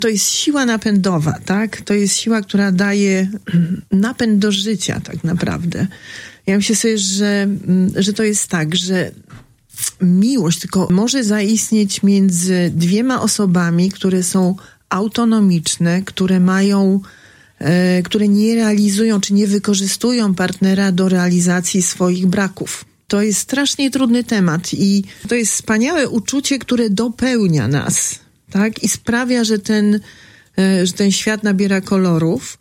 to jest siła napędowa, tak? To jest siła, która daje napęd do życia tak naprawdę. Ja myślę sobie, że to jest tak, że miłość tylko może zaistnieć między dwiema osobami, które są autonomiczne, które nie realizują czy nie wykorzystują partnera do realizacji swoich braków. To jest strasznie trudny temat i to jest wspaniałe uczucie, które dopełnia nas, tak? I sprawia, że ten świat nabiera kolorów.